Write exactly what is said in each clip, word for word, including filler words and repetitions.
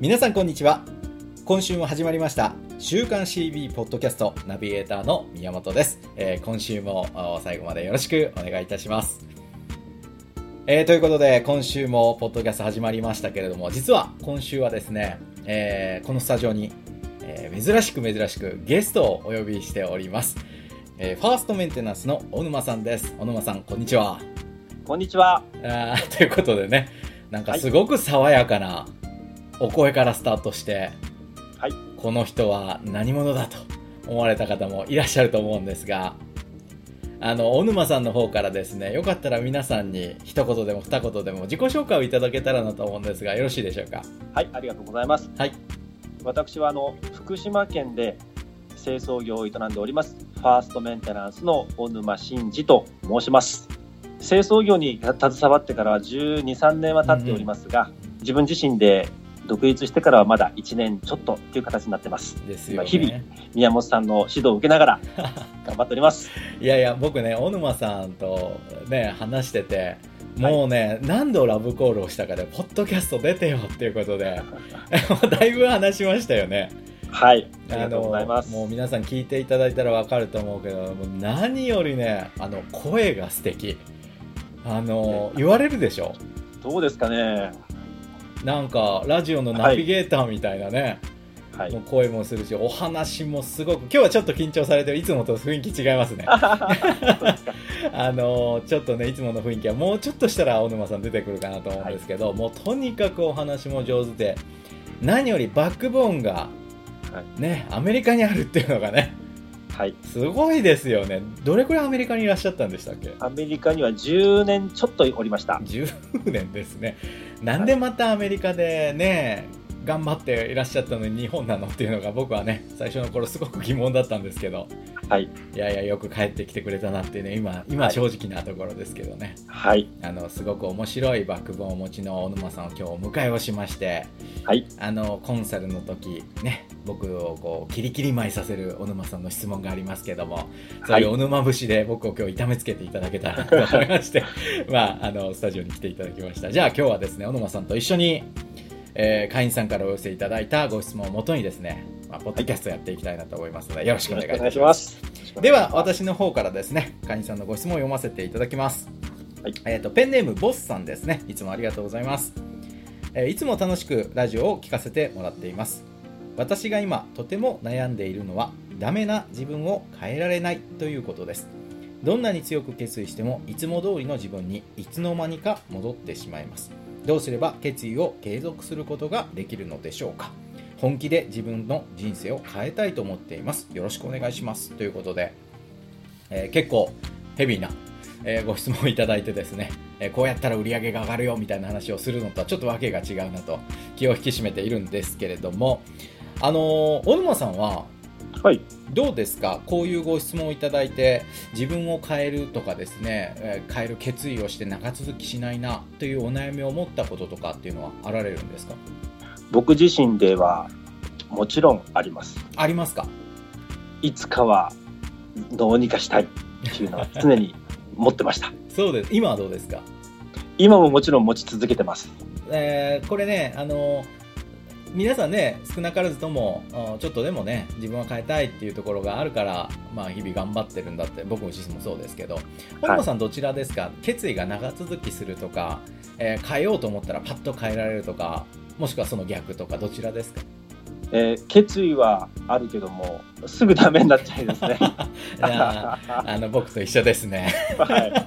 皆さんこんにちは。今週も始まりました週刊 シービー ポッドキャストナビゲーターの宮本です。えー、今週も最後までよろしくお願いいたします。えー、ということで今週もポッドキャスト始まりましたけれども、実は今週はですね、えー、このスタジオに、えー、珍しく珍しくゲストをお呼びしております。えー、ファーストメンテナンスの小沼さんです。小沼さんこんにちは。 こんにちは。 あということでね、なんかすごく爽やかなお声からスタートして、 はい、 この人は何者だと思われた方もいらっしゃると思うんですが、あの小沼さんの方からですね、よかったら皆さんに一言でも二言でも自己紹介をいただけたらなと思うんですが、よろしいでしょうか。 はい、ありがとうございます。 はい、 私はあの福島県で清掃業を営んでおりますファーストメンテナンスの小沼真二と申します。清掃業に携わってからはじゅうに、さんねんは経っておりますが、うんうん、自分自身で独立してからはまだいちねんちょっとという形になってますですよね。 日々宮本さんの指導を受けながら頑張っておりますいやいや、僕ね小沼さんとね話してて、もうね、はい、何度ラブコールをしたかでポッドキャスト出てよっていうことでだいぶ話しましたよね。 はい、ありがとうございます。 もう皆さん聞いていただいたら分かると思うけど、もう何よりね、あの声が素敵。あの、ね、言われるでしょ。 どうですかね。 なんかラジオのナビゲーターみたいなね、はい、もう声もするし、お話もすごく、今日はちょっと緊張されてる、いつもと雰囲気違いますねあのちょっとね、いつもの雰囲気はもうちょっとしたら小沼さん出てくるかなと思うんですけど、はい、もうとにかくお話も上手で、何よりバックボーンがね、アメリカにあるっていうのがね、はい、すごいですよね。どれくらいアメリカにいらっしゃったんでしたっけ？ アメリカにはじゅうねんちょっとおりました。 じゅうねんですね。なんでまたアメリカでね、頑張っていらっしゃったのに日本なのっていうのが僕はね、最初の頃すごく疑問だったんですけど、はい、いやいやよく帰ってきてくれたなってね、今今正直なところですけどね、はい、あのすごく面白いバックボーンをお持ちの小沼さんを今日お迎えをしまして、はい、あのコンサルの時ね、僕をこうキリキリ舞いさせる小沼さんの質問がありますけども、そういう小沼節で僕を今日痛めつけていただけたらと思いましてまああのスタジオに来ていただきました。じゃあ今日はですね、小沼さんと一緒にえー、会員さんからお寄せいただいたご質問をもとにですね、まあ、ポッドキャストやっていきたいなと思いますので、よろしくお願いいたします。では私の方からですね、会員さんのご質問を読ませていただきます。はい、えーと、ペンネームボスさんですね。いつもありがとうございます。えー、いつも楽しくラジオを聞かせてもらっています。私が今とても悩んでいるのは、ダメな自分を変えられないということです。どんなに強く決意してもいつも通りの自分にいつの間にか戻ってしまいます。どうすれば決意を継続することができるのでしょうか。本気で自分の人生を変えたいと思っています。よろしくお願いしますということで、えー、結構ヘビーな、えー、ご質問をいただいてですね、えー、こうやったら売り上げが上がるよみたいな話をするのとはちょっとわけが違うなと気を引き締めているんですけれども、あのー、小沼さんははい、どうですか？こういうご質問をいただいて、自分を変えるとかですね、えー、変える決意をして長続きしないなというお悩みを持ったこととかっていうのはあられるんですか？ 僕自身ではもちろんあります。 ありますか？ いつかはどうにかしたいっていうのは常に持ってましたそうです。今はどうですか？ 今ももちろん持ち続けてます。 えー、これね、あのー皆さんね、少なからずともちょっとでもね、自分は変えたいっていうところがあるから、まあ、日々頑張ってるんだって、僕自身もそうですけど、小沼さんどちらですか？はい、決意が長続きするとか、えー、変えようと思ったらパッと変えられるとか、もしくはその逆とか、どちらですか？ えー、決意はあるけどもすぐダメになっちゃいですねあの僕と一緒ですね、はい、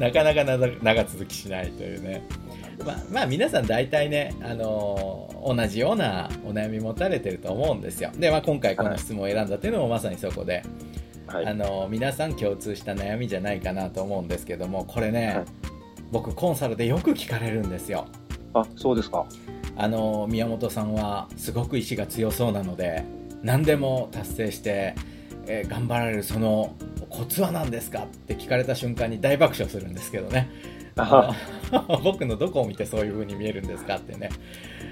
なかなか長続きしないというね。まあ、まあ皆さん大体ね、あのー、同じようなお悩み持たれてると思うんですよ。で、まあ、今回この質問を選んだというのもまさにそこで、はい、あのー、皆さん共通した悩みじゃないかなと思うんですけども、これね、はい、僕コンサルでよく聞かれるんですよ。 あ、そうですか。 あのー、宮本さんはすごく意志が強そうなので何でも達成して、えー、頑張られるそのコツは何ですかって聞かれた瞬間に大爆笑するんですけどね。僕のどこを見てそういう風に見えるんですかってね、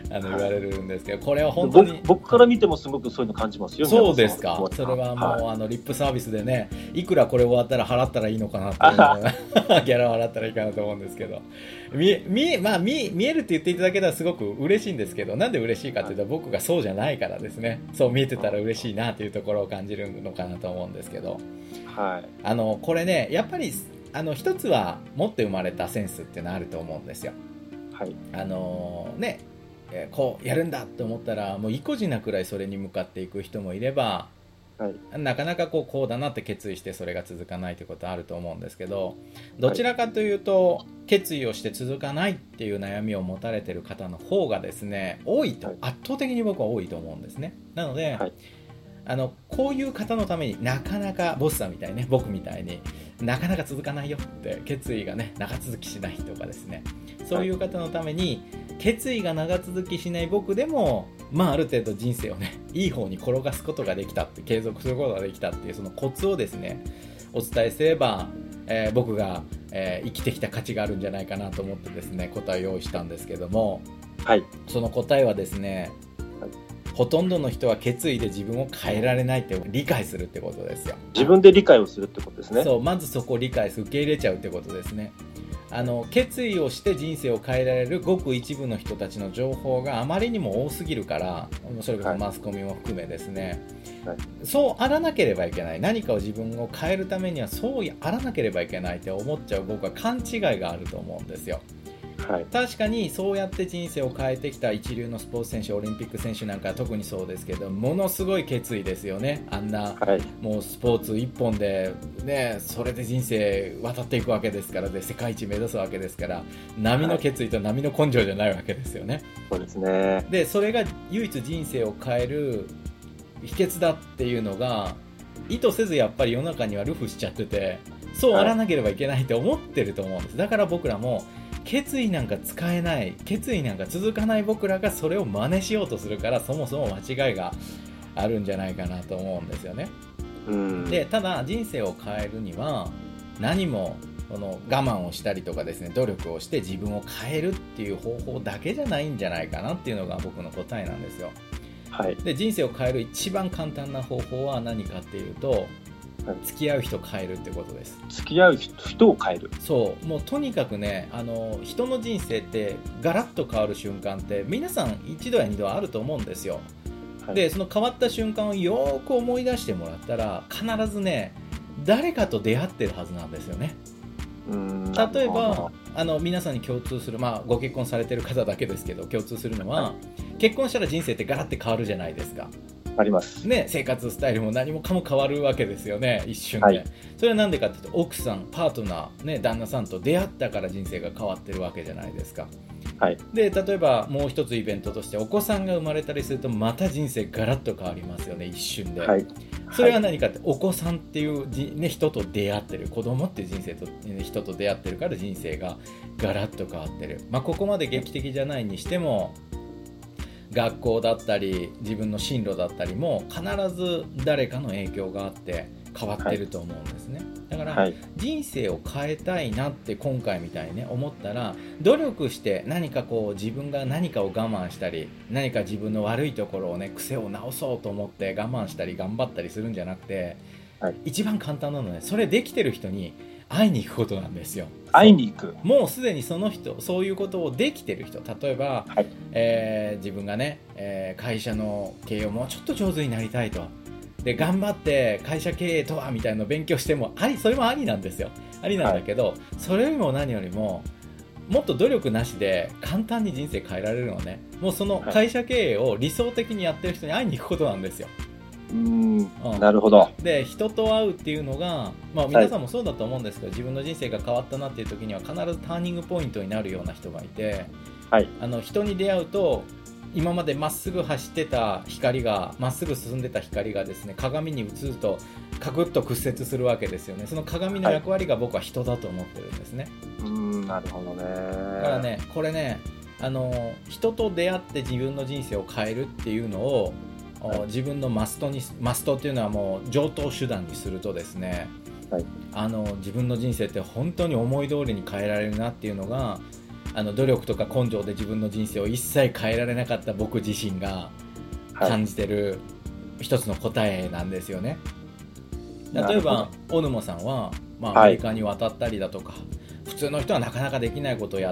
あの言われるんですけど、これは本当に僕から見てもすごくそういうの感じますよ。 そうですか。それはもう、はい、あのリップサービスでね、いくらこれ終わったら払ったらいいのかなってギャラを払ったらいいかなと思うんですけど、見, 見, まあ、見, 見えるって言っていただけたらすごく嬉しいんですけど、なんで嬉しいかっていうと、僕がそうじゃないからですね。そう見えてたら嬉しいなというところを感じるのかなと思うんですけど、 はい、 あのこれね、やっぱりあの一つは持って生まれたセンスっていうのはあると思うんですよ。 はい、 あのね、こうやるんだって思ったらもう意固地なくらいそれに向かっていく人もいれば、はい、なかなかこうこうだなって決意してそれが続かないということはあると思うんですけど、どちらかというと、はい、決意をして続かないっていう悩みを持たれている方の方がですね多いと、はい、圧倒的に僕は多いと思うんですね。なので、はい、あのこういう方のためになかなかボスさんみたいにね、僕みたいになかなか続かないよって決意がね長続きしないとかですね、そういう方のために決意が長続きしない僕でも、まあ、ある程度人生をねいい方に転がすことができたって、継続することができたっていうそのコツをですねお伝えすれば、えー、僕が、えー、生きてきた価値があるんじゃないかなと思ってですね答えを用意したんですけども、はい、その答えはですね、はい、ほとんどの人は決意で自分を変えられないって理解するってことですよ。 自分で理解をするってことですね。 そう、まずそこを理解する、受け入れちゃうってことですね。あの決意をして人生を変えられるごく一部の人たちの情報があまりにも多すぎるから、それこそマスコミも含めですね、はい、そうあらなければいけない、何かを自分を変えるためにはそうあらなければいけないって思っちゃう僕は勘違いがあると思うんですよ。はい、確かにそうやって人生を変えてきた一流のスポーツ選手、オリンピック選手なんかは特にそうですけど、ものすごい決意ですよね。あんな、はい、もうスポーツ一本で、ね、それで人生渡っていくわけですから、で世界一目指すわけですから、波の決意と波の根性じゃないわけですよね。はい、 そうですね。 でそれが唯一人生を変える秘訣だっていうのが意図せずやっぱり世の中にはルフしちゃってて、そうあらなければいけないって思ってると思うんです。だから僕らも決意なんか使えない、決意なんか続かない僕らがそれを真似しようとするから、そもそも間違いがあるんじゃないかなと思うんですよね。うんでただ人生を変えるには何もこの我慢をしたりとかですね、努力をして自分を変えるっていう方法だけじゃないんじゃないかなっていうのが僕の答えなんですよ。はい、で人生を変える一番簡単な方法は何かっていうと、付き合う人を変えるってことです。 付き合う人を変える。 そう、もうとにかくね、あの人の人生ってガラッと変わる瞬間って皆さん一度や二度あると思うんですよ。はい、でその変わった瞬間をよーく思い出してもらったら、必ずね誰かと出会ってるはずなんですよね。うーん、例えばあの皆さんに共通する、まあ、ご結婚されてる方だけですけど共通するのは、はい、結婚したら人生ってガラッて変わるじゃないですか。 あります、 ね、生活スタイルも何もかも変わるわけですよね、一瞬で。はい、それはなんでかっていうと、奥さん、パートナー、ね、旦那さんと出会ったから人生が変わってるわけじゃないですか。はい、で例えばもう一つイベントとしてお子さんが生まれたりすると、また人生ガラッと変わりますよね、一瞬で。はい、それは何かって、お子さんっていう、ね、人と出会ってる、子供っていう人生と、ね、人と出会ってるから人生がガラッと変わってる。まあ、ここまで劇的じゃないにしても、学校だったり自分の進路だったりも必ず誰かの影響があって変わってると思うんですね。だから人生を変えたいなって今回みたいにね思ったら、努力して何かこう自分が何かを我慢したり、何か自分の悪いところをね癖を直そうと思って我慢したり頑張ったりするんじゃなくて、はい、一番簡単なのはね、それできてる人に会いに行くことなんですよ。 会いに行く。 もうすでにその人、そういうことをできてる人、例えば、はい、えー、自分がね、えー、会社の経営をもうちょっと上手になりたいと、で頑張って会社経営とはみたいなのを勉強してもあり、それもありなんですよ。ありなんだけど、はい、それよりも何よりももっと努力なしで簡単に人生変えられるのはね、もうその会社経営を理想的にやってる人に会いに行くことなんですよ。 うーん、うん、なるほど。 で人と会うっていうのが、まあ、皆さんもそうだと思うんですけど、はい、自分の人生が変わったなっていう時には必ずターニングポイントになるような人がいて、はい、あの人に出会うと今までまっすぐ走ってた光が、まっすぐ進んでた光がですね、鏡に映るとカクッと屈折するわけですよね。その鏡の役割が僕は人だと思ってるんですね。 はい、うーん、なるほどね。 だからね、これね、あの人と出会って自分の人生を変えるっていうのをはい、自分のマストに、マストっていうのはもう常套手段にするとですね、はい、あの自分の人生って本当に思い通りに変えられるなっていうのが、 あの努力とか根性で自分の人生を一切変えられなかった僕自身が感じてる一つの答えなんですよね。例えば小沼さんは、まあ、アメリカに渡ったりだとか、はい、普通の人はなかなかできないことをやって、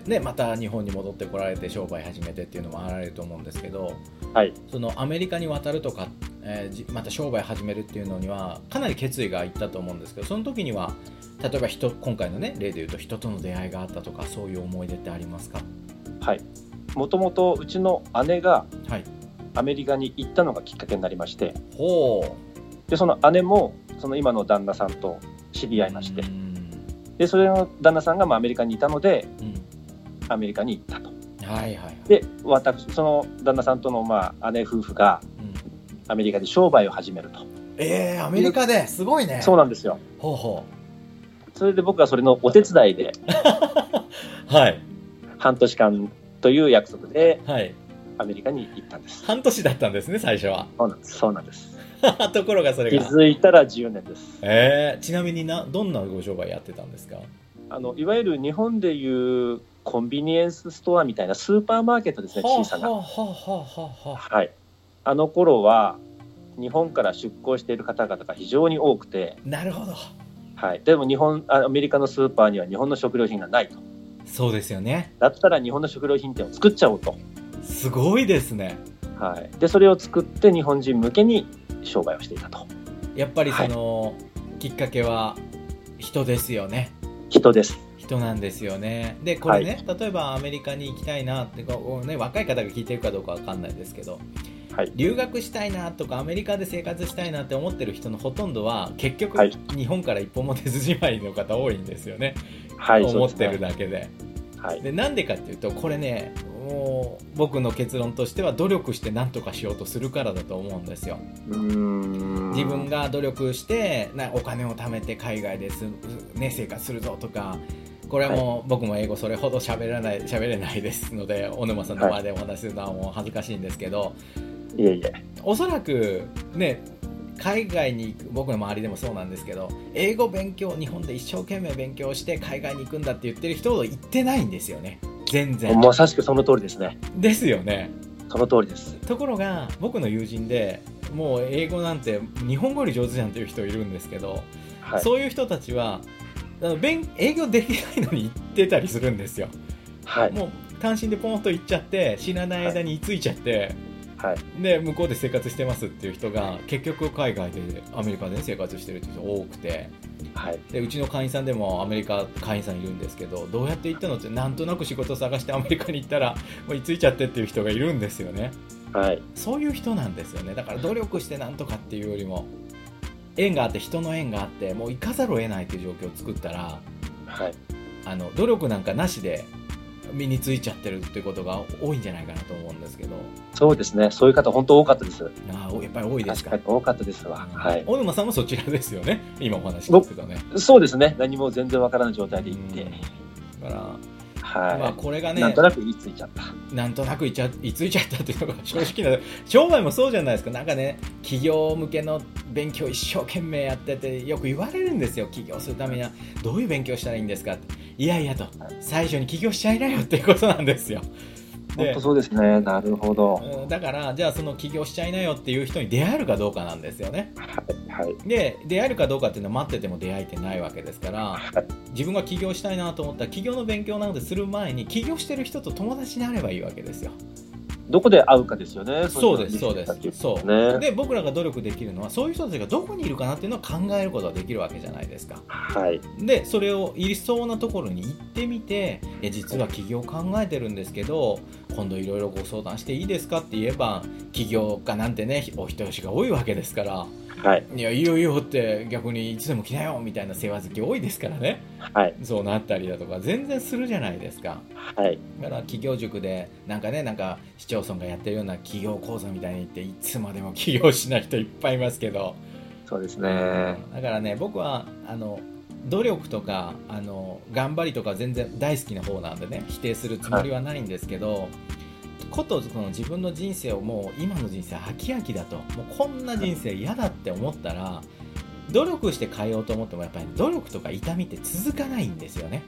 ね、また日本に戻ってこられて商売始めてっていうのもあられると思うんですけど、はい、そのアメリカに渡るとか、えー、また商売始めるっていうのにはかなり決意がいったと思うんですけど、その時には例えば人今回の、ね、例で言うと人との出会いがあったとか、そういう思い出ってありますか？ はい、もともとうちの姉がアメリカに行ったのがきっかけになりまして、ほうでその姉もその今の旦那さんと知り合いまして、でそれの旦那さんがまあアメリカにいたので、うん、アメリカに行ったと、はいはいはい、で私その旦那さんとのまあ姉夫婦がアメリカで商売を始めると、うん、 えー、アメリカですごいね。 そうなんですよ。ほうほう。それで僕はそれのお手伝いではい半年間という約束でアメリカに行ったんです。 半年だったんですね、最初は。 そうなんです、そうなんですところがそれが気づいたらじゅうねんです。 えー、ちなみになどんなご商売やってたんですか？ あのいわゆる日本でいうコンビニエンスストアみたいなスーパーマーケットですね、小さな。はあはあはあはあ、はい。あの頃は日本から出向している方々が非常に多くて。 なるほど。 はい。でも日本アメリカのスーパーには日本の食料品がないと。 そうですよね。 だったら日本の食料品店を作っちゃおうと。 すごいですね。 はい。でそれを作って日本人向けに商売をしていたと。 やっぱりその、はい、きっかけは人ですよね。 人です。 人なんですよね。でこれね、はい、例えばアメリカに行きたいなってこう、ね、若い方が聞いてるかどうかわかんないですけど、はい、留学したいなとかアメリカで生活したいなって思ってる人のほとんどは結局、はい、日本から一歩も出ずじまいの方多いんですよね、はい、思ってるだけで。はい、でなんでかっていうとこれね、もう僕の結論としては努力して何とかしようとするからだと思うんですよ。うーん、自分が努力してなお金を貯めて海外です、ね、生活するぞとか、これはもう、はい、僕も英語それほど喋らない喋れないですので小沼さんの前でお話しするのはもう恥ずかしいんですけど、はい、いえいえ、おそらくね海外に行く、僕の周りでもそうなんですけど、英語勉強、日本で一生懸命勉強して海外に行くんだって言ってる人ほど言ってないんですよね、全然。 まさしくその通りですね。 ですよね。 その通りです。 ところが僕の友人でもう英語なんて日本語より上手じゃんっていう人いるんですけど、はい、そういう人たちは営業できないのに行ってたりするんですよ、はい、もう単身でポンと行っちゃって知らない間に居ついちゃって、はい、で向こうで生活してますっていう人が結局海外でアメリカで、ね、生活してるっていう人多くて、はい、でうちの会員さんでもアメリカ会員さんいるんですけど、どうやって行ったのってなんとなく仕事探してアメリカに行ったらもう居ついちゃってっていう人がいるんですよね、はい、そういう人なんですよね。だから努力してなんとかっていうよりも縁があって、人の縁があってもう行かざるを得ないという状況を作ったら、はい、あの努力なんかなしで身についちゃってるっていうことが多いんじゃないかなと思うんですけど。 そうですね、そういう方本当多かったです。 あ、やっぱり多いですか。 確かに多かったですわ、はい、 小沼さんもそちらですよね、今お話聞くとね。 そうですね、何も全然わからない状態で行って、だからはい、まあ、 これがね、 なんとなく居ついちゃった。 なんとなく居ちゃ居ついちゃったっていうのが正直な商売もそうじゃないですか。なんかね、企業向けの勉強一生懸命やっててよく言われるんですよ。起業するためにはどういう勉強したらいいんですかって。いやいやと、最初に起業しちゃいなよっていうことなんですよ。 本当そうですね。なるほど。 だからじゃあその起業しちゃいなよっていう人に出会えるかどうかなんですよね。はいはい。で出会えるかどうかっていうのは待ってても出会えてないわけですから、はい、自分が起業したいなと思ったら起業の勉強などでする前に起業してる人と友達になればいいわけですよ。 どこで会うかですよね。 そうですそうですそう、ね、で僕らが努力できるのはそういう人たちがどこにいるかなっていうのを考えることができるわけじゃないですか。はい。でそれをいそうなところに行ってみて、え実は起業考えてるんですけど今度いろいろご相談していいですかって言えば起業家なんてねお人よしが多いわけですから、はい、いやいいよいいよって逆にいつでも来なよみたいな世話好き多いですからね、はい、そうなったりだとか全然するじゃないですか、はい、だから企業塾でなんかねなんか市町村がやってるような企業講座みたいに言っていつまでも起業しない人いっぱいいますけど、 そうですね、 だからね僕はあの努力とかあの頑張りとか全然大好きな方なんでね否定するつもりはないんですけど、はい、ことその自分の人生をもう今の人生飽き飽きだともうこんな人生嫌だって思ったら努力して変えようと思ってもやっぱり努力とか痛みって続かないんですよね。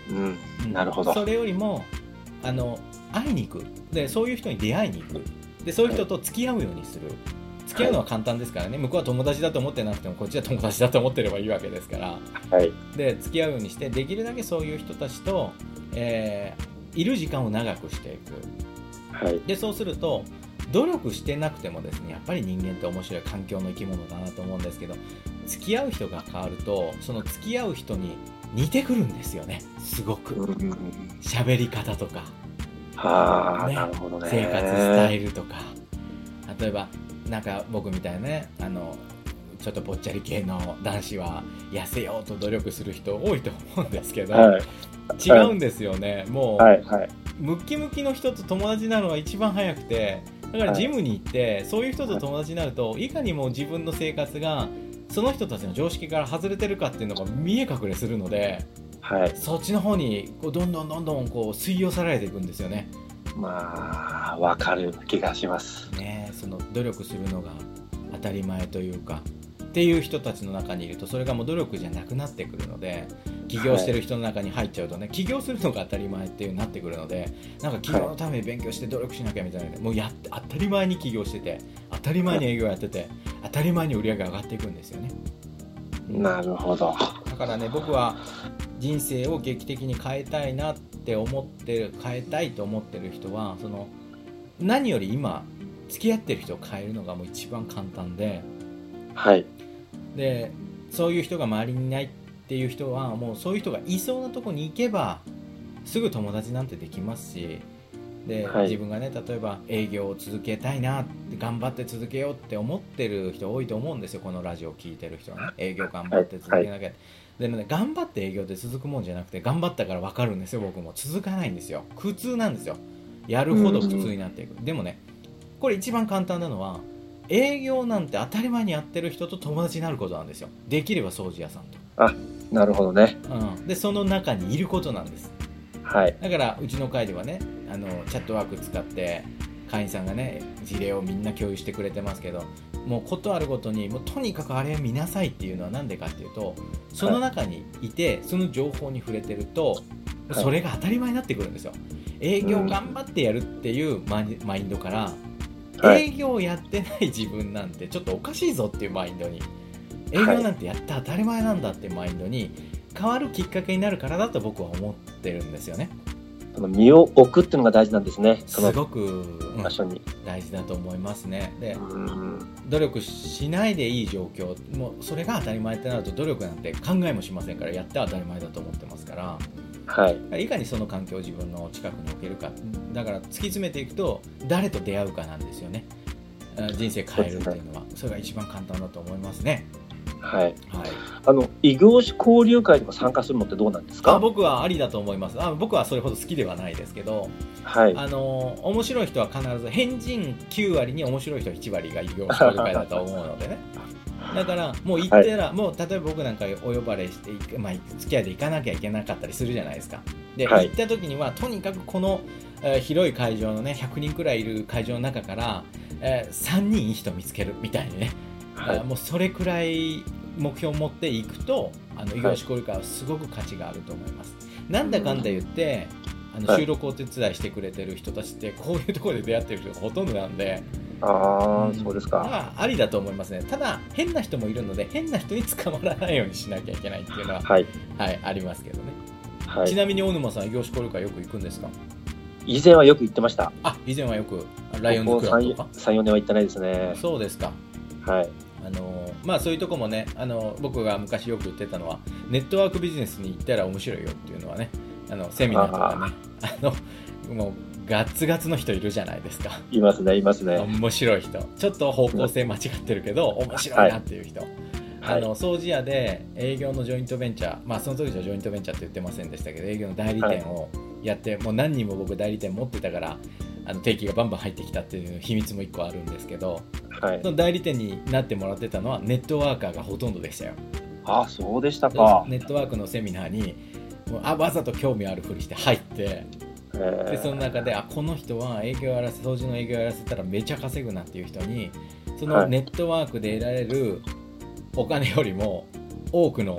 うんうん、なるほど。 それよりもあの会いに行くで、そういう人に出会いに行くで、そういう人と付き合うようにする。付き合うのは簡単ですからね、はい、向こうは友達だと思ってなくてもこっちは友達だと思ってればいいわけですから、はい、で付き合うようにしてできるだけそういう人たちと、えー、いる時間を長くしていく、はい、でそうすると努力してなくてもですね、やっぱり人間って面白い環境の生き物だなと思うんですけど、付き合う人が変わるとその付き合う人に似てくるんですよね、すごく喋り方とか、 はあ、ね、なるほどね、 生活スタイルとか、例えばなんか僕みたいなね、あのちょっとぽっちゃり系の男子は痩せようと努力する人多いと思うんですけど、はい、違うんですよね、はい、もう、はいはい、ムッキムキの人と友達になるのが一番早くて、だからジムに行って、はい、そういう人と友達になるといかにも自分の生活がその人たちの常識から外れてるかっていうのが見え隠れするので、はい、そっちの方にこうどんどんどんどんこう吸い寄せられていくんですよね。 まあ分かる気がしますね。その努力するのが当たり前というかっていう人たちの中にいると、それがもう努力じゃなくなってくるので、起業してる人の中に入っちゃうとね、はい、起業するのが当たり前っていうになってくるので、なんか起業のために勉強して努力しなきゃみたいな、はい、もうやって当たり前に起業してて、当たり前に営業やってて、当たり前に売り上げが上がっていくんですよね。 なるほど。 だからね、僕は人生を劇的に変えたいなって思ってる、変えたいと思ってる人は、その何より今付き合ってる人を変えるのがもう一番簡単で、はい。で、そういう人が周りにいないっていう人は、もうそういう人がいそうなとこに行けばすぐ友達なんてできますし、で、はい、自分がね、例えば営業を続けたいなって、頑張って続けようって思ってる人多いと思うんですよ、このラジオを聞いてる人はね。営業頑張って続けなきゃ、はいはい、でもね、頑張って営業って続くもんじゃなくて、頑張ったから分かるんですよ、僕も。続かないんですよ、苦痛なんですよ、やるほど苦痛になっていく。でもね、これ一番簡単なのは、営業なんて当たり前にやってる人と友達になることなんですよ。できれば掃除屋さんと。 あ、なるほどね、 うん、でその中にいることなんです。はい、だからうちの会ではね、あのチャットワーク使って会員さんがね、事例をみんな共有してくれてますけど、もうことあるごとに、もうとにかくあれを見なさいっていうのはなんでかっていうと、その中にいてその情報に触れてると、それが当たり前になってくるんですよ。営業頑張ってやるっていうマインドから、営業やってない自分なんてちょっとおかしいぞっていうマインドに、営業なんてやって当たり前なんだっていうマインドに変わるきっかけになるからだと僕は思ってるんですよね。 その身を置くっていうのが大事なんですね。 すごく場所に、うん、大事だと思いますね。で、努力しないでいい状況、もうそれが当たり前ってなると、努力なんて考えもしませんから、やって当たり前だと思ってますから、はい、いかにその環境を自分の近くに置けるか。だから突き詰めていくと、誰と出会うかなんですよね。人生変えるっていうのは そ, それが一番簡単だと思いますね。 はい、はい、あの異業種交流会とか参加するのってどうなんですか？ あ、僕はありだと思います。あ、僕はそれほど好きではないですけど、はい、あの面白い人は必ず、変人きゅう割に面白い人いち割が異業種交流会だと思うのでねだからもう行ったら、はい、もう例えば僕なんかお呼ばれして、まあ、付き合いで行かなきゃいけなかったりするじゃないですか。で、はい、行った時にはとにかくこの、えー、広い会場のね、ひゃくにんくらいいる会場の中から、えー、さんにんいい人見つけるみたいにね、はい、もうそれくらい目標を持っていくと、あの異業種交流会はすごく価値があると思います。はい、なんだかんだ言って、あの収録をお手伝いしてくれてる人たちってこういうところで出会ってる人がほとんどなんで、 あ、うん、そうですか。 だからありだと思いますね。ただ変な人もいるので、変な人に捕まらないようにしなきゃいけないっていうのは、はいはい、ありますけどね。はい、ちなみに大沼さん、異業種交流会よく行くんですか？ 以前はよく行ってました。 あ、以前はよくライオンズクラブとか。 さん、よねんは行ってないですね。 そうですか。はい。あのまあそういうとこもね、あの僕が昔よく言ってたのは、ネットワークビジネスに行ったら面白いよっていうのはね、あのセミナーとかね、あのもうガツガツの人いるじゃないですか。 いますね、いますね。 面白い人、ちょっと方向性間違ってるけど面白いなっていう人、はい、あの掃除屋で営業のジョイントベンチャー、まあその時じゃジョイントベンチャーって言ってませんでしたけど、営業の代理店をやって、はい、もう何人も僕代理店持ってたから、あの定期がバンバン入ってきたっていう秘密もいっこあるんですけど、はい、その代理店になってもらってたのはネットワーカーがほとんどでしたよ。 あ、そうでしたか。 ネットワークのセミナーにもうあわざと興味あるふりして入って、でその中で、あ、この人は営業やらせ、掃除の営業やらせたらめちゃ稼ぐなっていう人に、そのネットワークで得られるお金よりも多くの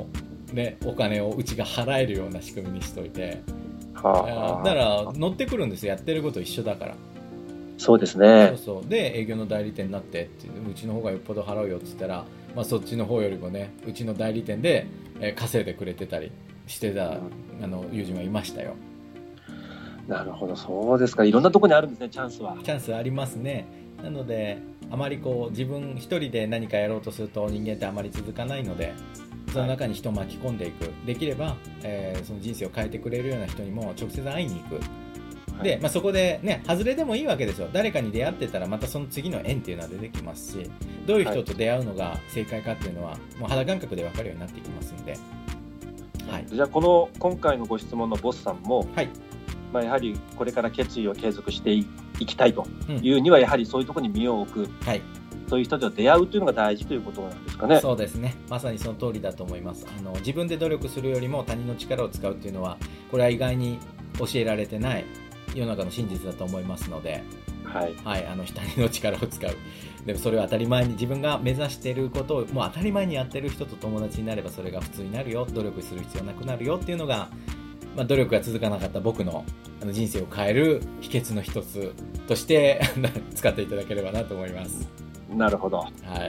ね、お金をうちが払えるような仕組みにしといて、 はあ、 だから乗ってくるんですよ、やってること一緒だから。 そうですね。 そうそうで営業の代理店になってってうちの方がよっぽど払うよって言ったら、まあ、そっちの方よりもねうちの代理店で稼いでくれてたりしてた、うん、あの友人はいましたよ。 なるほど、そうですか。いろんなところにあるんですね、チャンスは。 チャンスありますね。なのであまりこう自分一人で何かやろうとすると人間ってあまり続かないので、その中に人を巻き込んでいく、はい、できれば、えー、その人生を変えてくれるような人にも直接会いに行く。で、まあ、そこでね外れでもいいわけですよ。誰かに出会ってたらまたその次の縁っていうのは出てきますし、どういう人と出会うのが正解かっていうのはもう肌感覚で分かるようになってきますんで、 はい、じゃあこの今回のご質問のボスさんも、 はい、 まあ、やはりこれから決意を継続していきたいというには、やはりそういうところに身を置く、はい、そういう人と出会うというのが大事ということなんですかね。 そうですね、まさにその通りだと思います。あの自分で努力するよりも他人の力を使うっていうのはこれは意外に教えられてない世の中の真実だと思いますので、 はいはい、あの他人の力を使う、でもそれを当たり前に自分が目指していることをもう当たり前にやってる人と友達になればそれが普通になるよ、努力する必要なくなるよっていうのが、まあ、努力が続かなかった僕のあの人生を変える秘訣の一つとして使っていただければなと思います。 なるほど、 はい、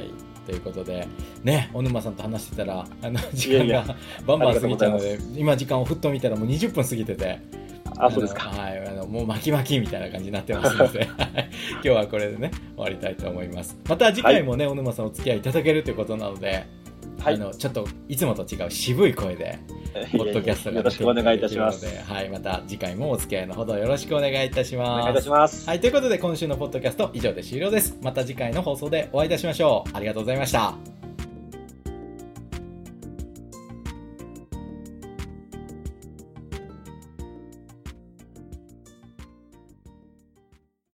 ということでね、小沼さんと話してたらあの時間がバンバン過ぎちゃうので、今時間をふっと見たらもうにじゅっぷん過ぎてて、 あ、そうですか。 はい、あのもう巻き巻きみたいな感じになってますので今日はこれでね終わりたいと思います。また次回もね、はい、小沼さんお付き合いいただけるということなので、はい、あのちょっといつもと違う渋い声でポッドキャストがよろしくお願いいたします。 はい、また次回もお付き合いのほどよろしくお願いいたします。 お願いいたします。 はい、ということで今週のポッドキャスト以上で終了です。また次回の放送でお会いいたしましょう。ありがとうございました。